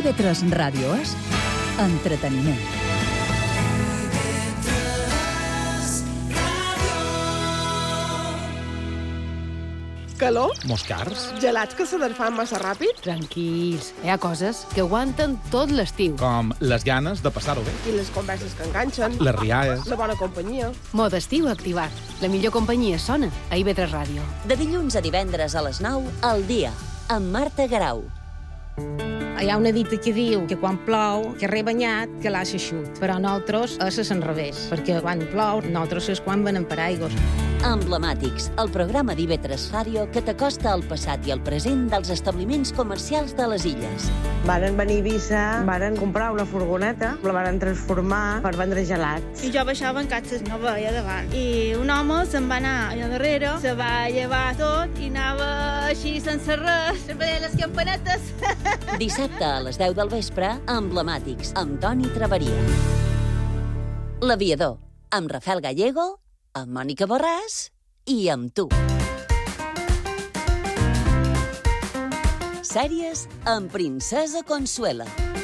IB3 Ràdio és entreteniment. Calor? Moscars? Gelats que se desfan massa ràpid? Tranquils, hi ha coses que aguanten tot l'estiu. Com les ganes de passar-ho bé. I les converses que enganxen? Les rialles. La bona companyia? Mode estiu activat. La millor companyia sona a IB3 Ràdio. De dilluns a divendres a les 9, al dia, amb Marta Garau. Hi ha una dita que diu que quan plou, que rebanyat, que l'aixa xut. Però nosaltres és l'enrevés, perquè quan plou, nosaltres és quan venem paraigües. Emblemàtics, el programa d'IB3 Ràdio que t'acosta al passat i al present dels establiments comercials de les illes. Varen venir a Eivissa, varen comprar una furgoneta, la varen transformar per vendre gelats. I jo baixava en catxes, no veia davant. I un home se'n va anar allà darrere, se va llevar tot i anava així sense res, sempre les campanetes. Dissabte a les 10 del vespre, Emblemàtics, amb Toni Traveria. L'Aviador, amb Rafael Gallego, amb Mònica Borràs i amb tu. Sèries amb Princesa Consuela.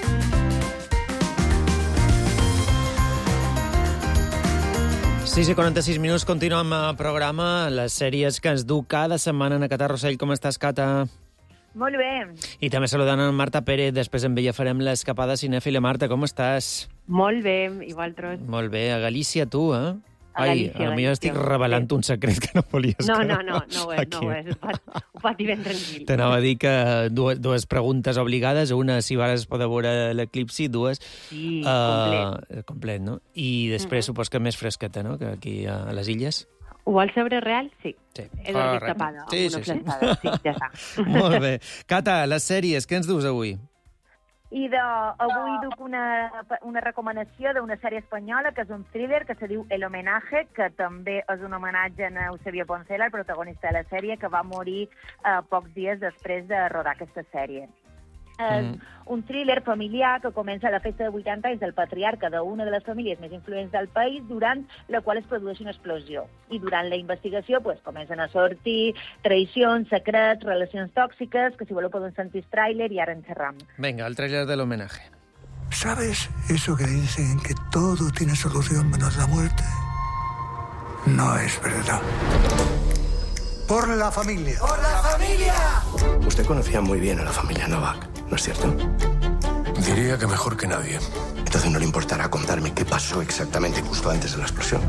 Sí, 46 minuts, continuem el programa, les sèries que ens du cada setmana a Cata Rossell. Com estàs, Cata? Molt bé. I també saludant a Marta Pérez, després amb ella farem l'escapada cinèfila. Marta, com estàs? Molt bé, i vosaltres? Molt bé, a Galícia tu, eh? A Galícia, Ai, a mi estic revelant un secret que no volies no ho és, ho pot dir ben tranquil. T'anava a dir que dues preguntes obligades, una si vares poder veure l'eclipsi, dues... Sí, complet, no? I després supos que més fresqueta, no?, que aquí a les illes. Ho vols saber real? Sí. He dormit tapada. Sí. Sí, ja està. Molt bé. Cata, les sèries, què ens dus avui? I avui duc una recomanació d'una sèrie espanyola que és un thriller que se diu El Homenaje, que també és un homenatge a Eusebio Poncela, el protagonista de la sèrie, que va morir pocs dies després de rodar aquesta sèrie. Un thriller familiar que comença a la festa de 80 anys del patriarca d'una de les famílies més influents del país, durant la qual es produeix una explosió. I durant la investigació comencen a sortir traïcions, secrets, relacions tòxiques, que si voleu podem sentir tràiler i ara en xerram. Venga, el tràiler del homenaje. ¿Sabes eso que dicen que todo tiene solución menos la muerte? No es verdad. ¡Por la familia! ¡Por la familia! Usted conocía muy bien a la familia Novak, ¿no es cierto? Diría que mejor que nadie. Entonces no le importará contarme qué pasó exactamente justo antes de la explosión.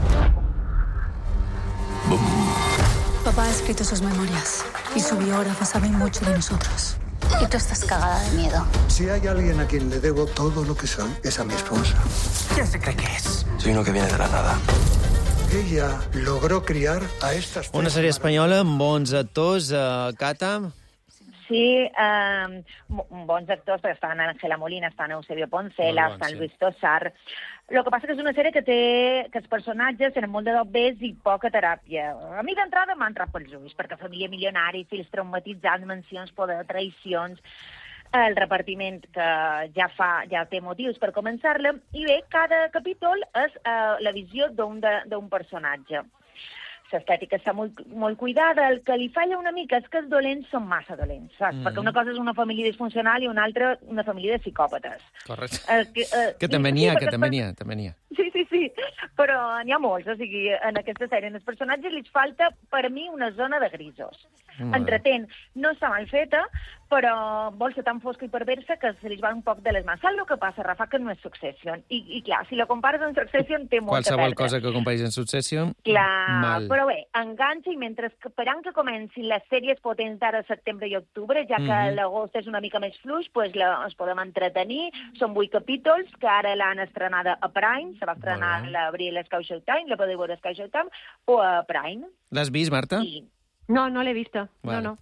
¡Bum! Papá ha escrito sus memorias y su biógrafa sabe mucho de nosotros. Y tú estás cagada de miedo. Si hay alguien a quien le debo todo lo que soy, es a mi esposa. ¿Quién se cree que es? Soy uno que viene de la nada. Ella logró criar a estas... Una sèrie espanyola amb bons actors, Cata. Sí, bons actors, perquè estan Ángela Molina, estan Eusebio Poncela, estan Luis Tosar. El que passa que és una sèrie que els personatges tenen molt de dobbers i poca teràpia. A mi d'entrada m'ha entrat pels ulls, perquè família milionària, fills traumatitzats, mansions, poder, traïcions... El repartiment que ja té motius per començar-la, i bé, cada capítol és la visió d'un personatge. L'estètica està molt cuidada, el que li falla una mica és que els dolents són massa dolents, saps? Perquè una cosa és una família disfuncional i una altra una família de psicòpates. Correcte. Que també n'hi ha. Sí, però n'hi ha molts, o sigui, en aquesta sèrie, en els personatges li falta, per mi, una zona de grisos. Entretén, no està mal feta, però vol ser tan fosca i perversa que se li va un poc de les mans. Saps el que passa, Rafa? Que no és Succession. I clar, si la compares amb Succession, té molta perdre. Qualsevol cosa que comparis amb Succession, mal. Però bé, enganxa, i mentre esperant que comencin les sèries potents d'ara setembre i octubre, ja que l'agost és una mica més fluix, ens podem entretenir. Són 8 capítols, que ara l'han estrenada a Prime, se va estrenar a l'abril a Sky Showtime, la podeu veure a Sky Showtime o a Prime. L'has vist, Marta? No, no l'he vista. No.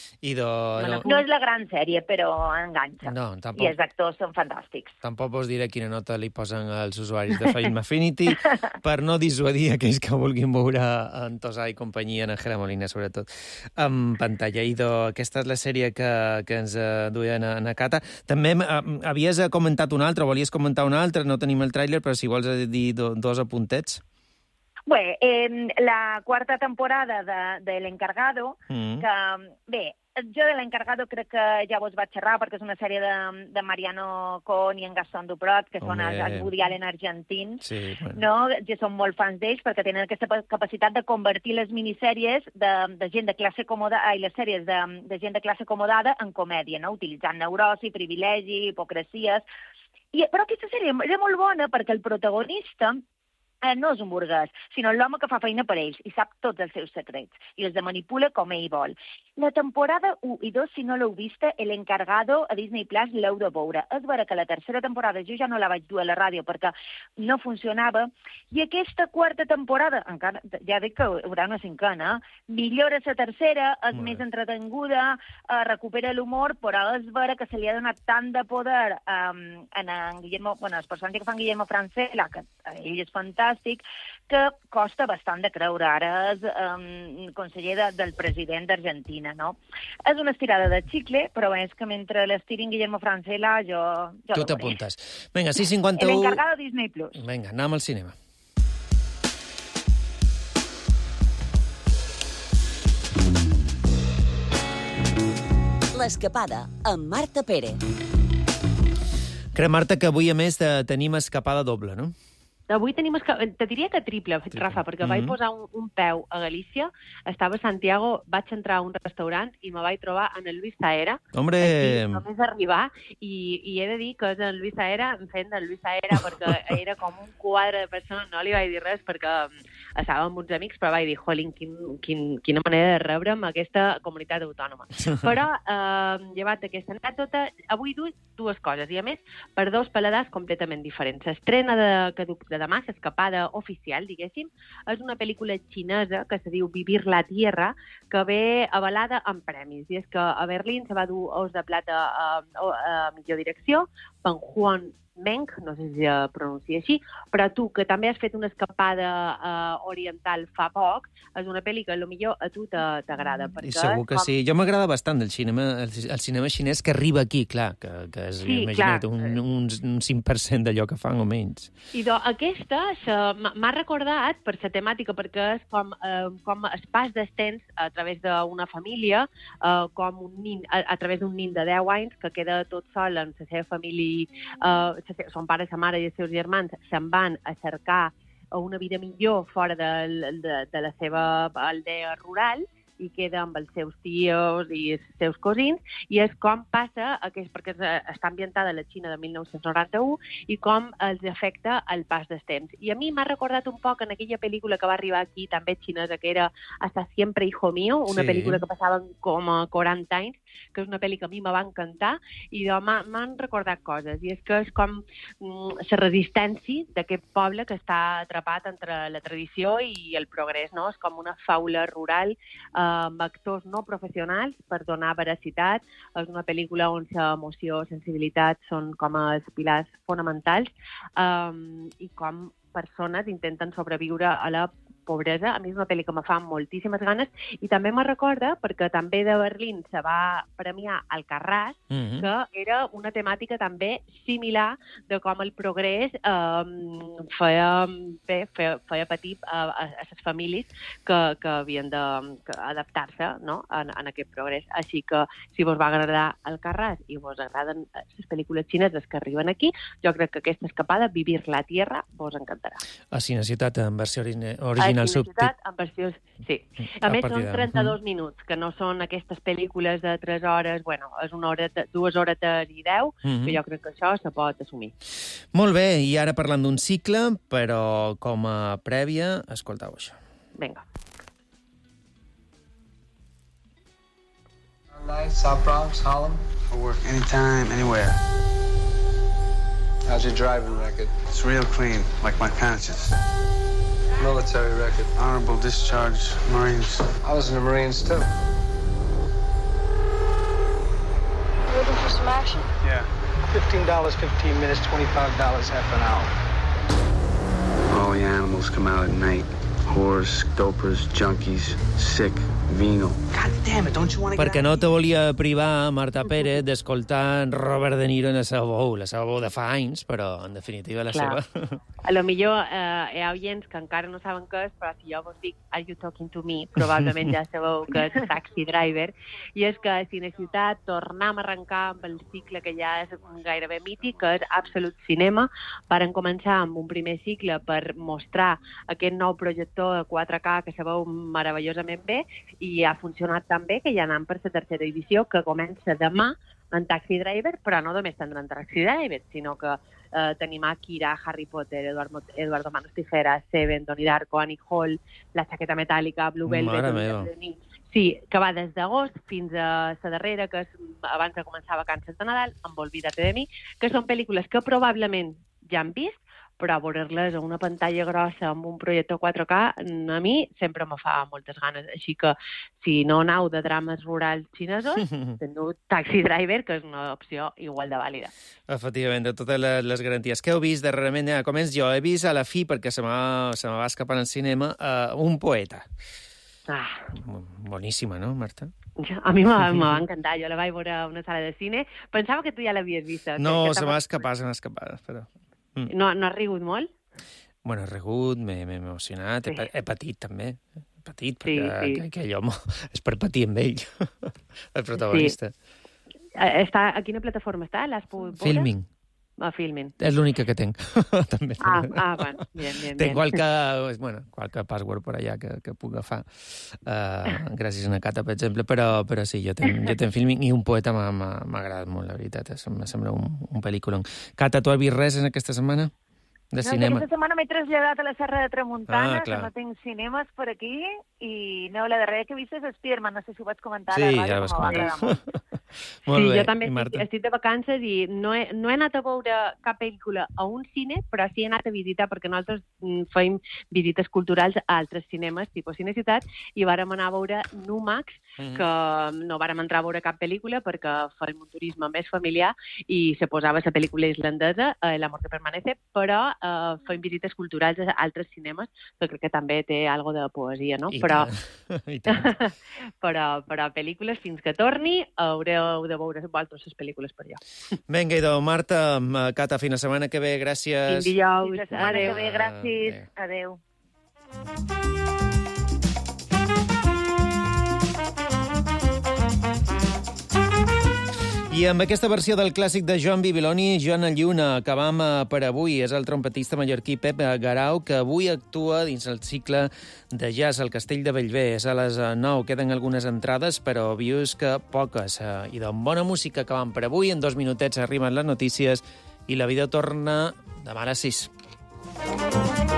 No és la gran sèrie, però enganxa. No, tampoc. I els actors són fantàstics. Tampoc vos diré quina nota li posen als usuaris de Film Affinity per no dissuadir aquells que vulguin veure en Tosar i companyia, en Ángela Molina, sobretot, en pantalla. I aquesta és la sèrie que ens duien a Cata. També havies comentat una altra, volies comentar una altra, no tenim el tràiler, però si vols dir dos apuntets. Bé, la quarta temporada de L'Encargado, que, bé, Jo de l'Encargado crec que ja vos vaig xerrar, perquè és una sèrie de Mariano Cohn i en Gastón Duprot, que són els Woody Allen argentins, no? Jo som molt fans d'ells perquè tenen aquesta capacitat de convertir les minissèries de gent de classe acomodada, i les sèries de gent de classe acomodada en comèdia, no? Utilitzant neurosi, privilegi, hipocresies. Però aquesta sèrie era molt bona perquè el protagonista no és un burguès, sinó l'home que fa feina per ells i sap tots els seus secrets i els manipula com ell vol. La temporada 1 i 2, si no l'heu vista, l'Encargado a Disney Plus l'heu de veure. És vera que la tercera temporada jo ja no la vaig dur a la ràdio perquè no funcionava, i aquesta quarta temporada, encara ja dic que haurà una cinquena, millora la tercera, és més entretenguda, recupera l'humor, però és vera que se li ha donat tant de poder a en Guillermo, bueno, els personatges que fan Guillermo Francella, que ell és fantàstic, que costa bastant de creure. Ara és conseller del president d'Argentina, no? És una estirada de xicle, però és que mentre l'estirin Guillermo Francella, jo tu t'apuntes. Vinga, 6:51... L'Encargado Disney Plus. Vinga, anem al cinema. L'Escapada, amb Marta Pérez. Crec, Marta, que avui, a més, tenim escapada doble, no? Avui tenim, te diria que triple, Rafa, perquè vaig posar un peu a Galícia, estava a Santiago, vaig entrar a un restaurant i me vaig trobar en el Luis Saera. Hombre! Aquí, només arribar, i he de dir que és el Luis Saera, fent del Luis Saera, perquè era com un quadre de persones, no li vaig dir res perquè estava amb uns amics, però vaig dir, jolín, quina manera de rebre'm aquesta comunitat autònoma. Però, llevat aquesta anècdota, avui dues coses, i a més, per dos paladars completament diferents. Estrena de demà, l'escapada oficial, diguéssim, és una pel·lícula xinesa que se diu Vivir la Tierra, que ve avalada amb premis. I és que a Berlín se va dur Os de Plata a millor direcció, Pan Juan Meng, no sé si es pronuncia així, però tu, que també has fet una escapada oriental fa poc, és una pel·li que potser a tu t'agrada. I segur que sí. Jo m'agrada bastant el cinema xinès que arriba aquí, clar, que és, imagina't, un 5% d'allò que fan o menys. I aquesta m'ha recordat per la temàtica, perquè és com el pas dels temps a través d'una família, com un nin, a través d'un nin de 10 anys que queda tot sol amb la seva família, son pare, sa mare i els seus germans se'n van a cercar una vida millor fora de la seva aldea rural i queda amb els seus tios i els seus cosins, i és com passa, perquè està ambientada a la Xina de 1991, i com els afecta el pas dels temps. I a mi m'ha recordat un poc en aquella pel·lícula que va arribar aquí, també xinesa, que era Hasta siempre, hijo mío, una pel·lícula que passava com a 40 anys, que és una pel·li que a mi me va encantar, i m'han recordat coses, i és que és com la resistència d'aquest poble que està atrapat entre la tradició i el progrés, no? És com una faula rural amb actors no professionals per donar veracitat. És una pel·lícula on l'emoció, sensibilitat són com els pilars fonamentals, i com persones intenten sobreviure a la pobresa. A mi és una pel·li que me fa moltíssimes ganes, i també me recorda, perquè també de Berlín se va premiar Alcarràs, que era una temàtica també similar de com el progrés feia patir a les famílies que havien d'adaptar-se, no?, en aquest progrés. Així que, si vos va agradar Alcarràs i vos agraden les pel·lícules xineses que arriben aquí, jo crec que aquesta escapada, Vivir la Tierra, vos encantarà. A Cineciutat, en versió original. En versió, sí. A més, són 32 minuts, que no són aquestes pel·lícules de 3 hores, bueno, és 2 hores i 10, que jo crec que això se pot assumir. Molt bé, i ara parlant d'un cicle, però com a prèvia, escoltau això. Vinga. South Bronx, Harlem. I work anytime, anywhere. How's your driving record? It's real clean, like my conscience. Military record. Honorable discharge, Marines. I was in the Marines, too. Looking for some action? Yeah. $15, 15 minutes, $25 half an hour. All the animals come out at night. Whores, dopers, junkies, sick, vino. God damn it, don't you want to get Perquè no te volia privar, Marta Pérez, d'escoltar Robert De Niro en la seva veu de fa anys, però, en definitiva, la seva. A lo millor hi ha oients que encara no saben què és, però si jo vos dic Are You Talking to Me, probablement ja sabeu que és Taxi Driver, i és que a Cineciutat tornem a arrencar amb el cicle que ja és gairebé mític, que és Absolut Cinema. Varen començar amb un primer cicle per mostrar aquest nou projector 4K que se veu meravellosament bé, i ha funcionat tan bé que ja anem per la tercera edició, que comença demà en Taxi Driver, però no només tindran Taxi Driver, sinó que tenim Akira, Harry Potter, Eduardo Manos Tijeras, Seven, Donnie Darko, Annie Hall, La Chaqueta Metàl·lica, Blue Velvet... Sí, que va des d'agost fins a la darrera, que és abans de començar vacances de Nadal, amb Olvídate de mi, que són pel·lícules que probablement ja han vist, però veure-les a una pantalla grossa amb un projector 4K, a mi sempre me fa moltes ganes. Així que, si no aneu de drames rurals xinesos, teniu Taxi Driver, que és una opció igual de vàlida. Efectivament, de totes les garanties. Què heu vist darrerament? Començo jo. He vist a la fi, perquè se me va escapar al cinema, Un poeta. Boníssima, no, Marta? A mi me va encantar. Jo la vaig veure a una sala de cine. Pensava que tu ja l'havies vista. No, se m'ha escapat, però... No has rigut molt? Bueno, he rigut, m'he emocionat, he patit també. He patit, perquè aquell home és per patir amb ell, el protagonista. A quina plataforma està? L'has pogut veure? Filming. Filming. És l'única que tenc. També. Bueno, bien. Tenc qualque password per allà que puc agafar, gràcies a una Cata, per exemple, però sí, jo tenc Filming, i Un poeta m'ha agradat molt, la veritat, em sembla un pel·lículon. Cata, tu has vist res en aquesta setmana? De cinema? Aquesta setmana m'he traslladat a la Serra de Tramuntana, que no tinc cinemes per aquí, i no, la darrera que he vist és Spiderman, no sé si ho vaig comentar. Sí, ja ho vas comentar. Sí, jo també estic de vacances i no he anat a veure cap pel·lícula a un cine, però sí he anat a visitar, perquè nosaltres fèiem visites culturals a altres cinemes, tipus Cineciutat, i vàrem anar a veure Numax, que no vàrem entrar a veure cap pel·lícula perquè fèiem un turisme més familiar i se posava la pel·lícula islandesa, L'amor que permanece, però fèiem visites culturals a altres cinemes, que crec que també té algo de poesia, no? Però pel·lícules, fins que torni, haureu de veure vosaltres les pel·lícules per allà. Vinga, idò, Marta, Cata, fins la setmana que ve, gràcies. Fins dijous. Fins la setmana que ve, gràcies. Adéu. I amb aquesta versió del clàssic de Joan Bibiloni, Joan Lluna, acabam per avui. És el trompetista mallorquí Pep Garau, que avui actua dins el cicle de jazz al Castell de Bellver. És a les 9, queden algunes entrades, però vius que poques. I d'on bona música acabam per avui. En 2 minutets arriben les notícies i la vida torna demà a les 6.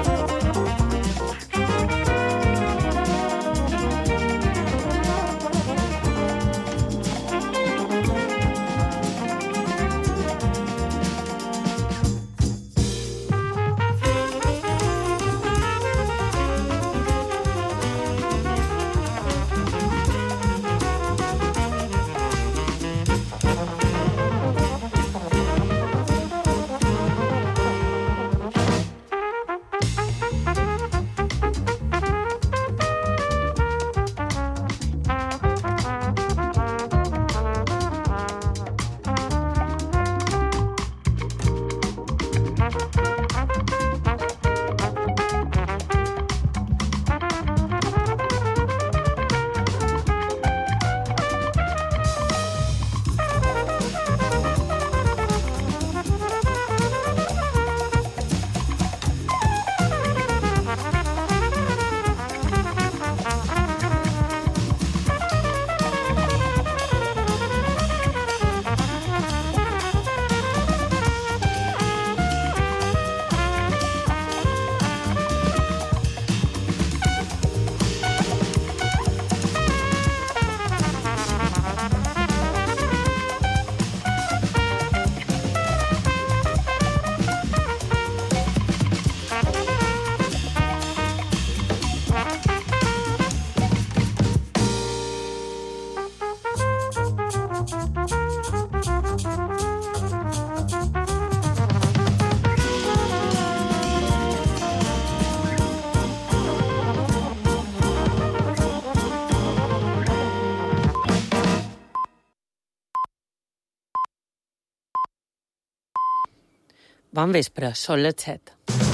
Bon vespre, són les 7.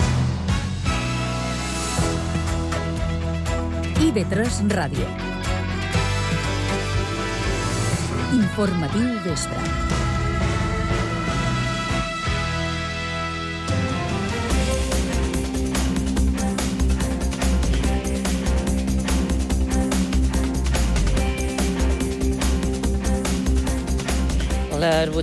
IB3 Ràdio. Informatiu vespre. Les